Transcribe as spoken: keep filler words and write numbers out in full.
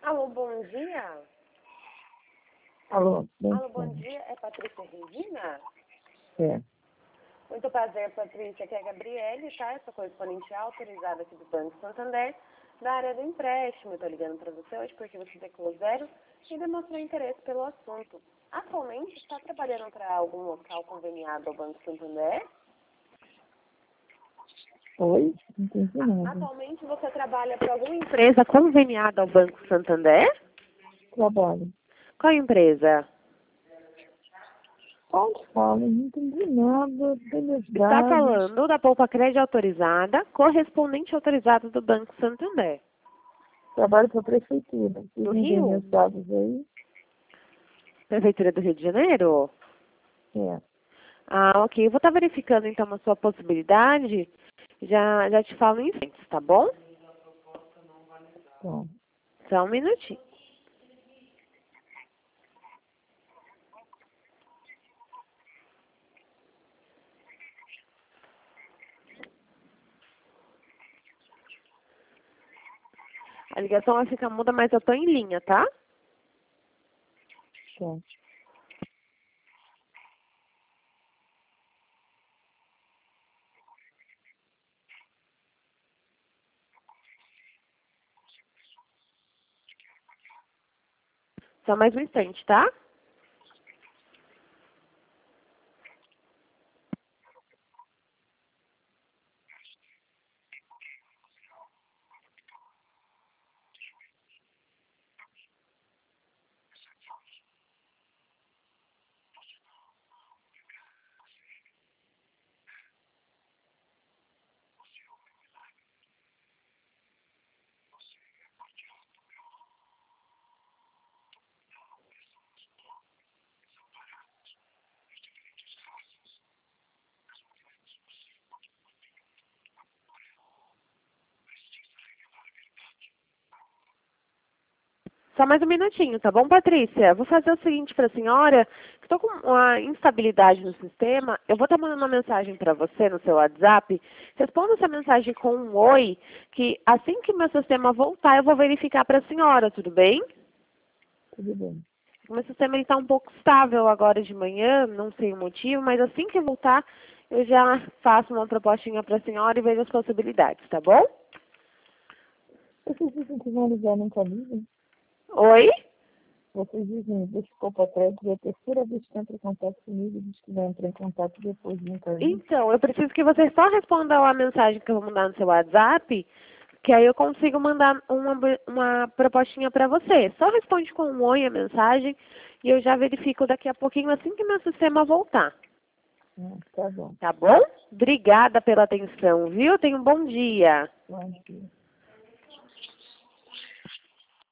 Alô, bom dia. Alô, bem Alô, bom dia. É Patrícia Regina? É. Muito prazer, Patrícia. Aqui é a Gabriele, tá? Eu sou correspondente autorizada aqui do Banco Santander, da área do empréstimo. Eu tô ligando para você hoje porque você declarou zero e demonstrou interesse pelo assunto. Atualmente, está trabalhando para algum local conveniado ao Banco Santander? Oi? Não entendi nada. Atualmente, você trabalha para alguma empresa conveniada ao Banco Santander? Trabalho. Qual empresa? Onde fala? Não entendi nada. Tem meus Está dados. falando da Poupa Crédito autorizada, correspondente autorizado do Banco Santander. Trabalho para a prefeitura. Vocês Do não têm Rio? meus dados aí? Prefeitura do Rio de Janeiro? É. Ah, ok. Eu vou estar verificando então a sua possibilidade. Já, já te falo em instantes, tá bom? Bom. Só um minutinho. A ligação vai ficar muda, mas eu tô em linha, tá? Tá. Só mais um instante, tá? Só mais um minutinho, tá bom, Patrícia? Vou fazer o seguinte para a senhora, que estou com uma instabilidade no sistema. Eu vou estar mandando uma mensagem para você no seu WhatsApp. Responda essa mensagem com um oi, que assim que meu sistema voltar, eu vou verificar para a senhora, tudo bem? Tudo bem. O meu sistema está um pouco estável agora de manhã, não sei o motivo, mas assim que voltar, eu já faço uma propostinha para a senhora e vejo as possibilidades, tá bom? Vocês dizem que vão ligar nunca ligam? Oi? Vocês dizem, deixa eu pôr para trás, é a terceira vez que entra em contato comigo e diz que vai entrar em contato depois de nunca ligam. Então, eu preciso que você só responda a mensagem que eu vou mandar no seu WhatsApp, que aí eu consigo mandar uma, uma propostinha para você. Só responde com um oi a mensagem e eu já verifico daqui a pouquinho assim que meu sistema voltar. Ah, tá bom. Tá bom? Obrigada pela atenção, viu? Tenha um bom dia. Bom dia.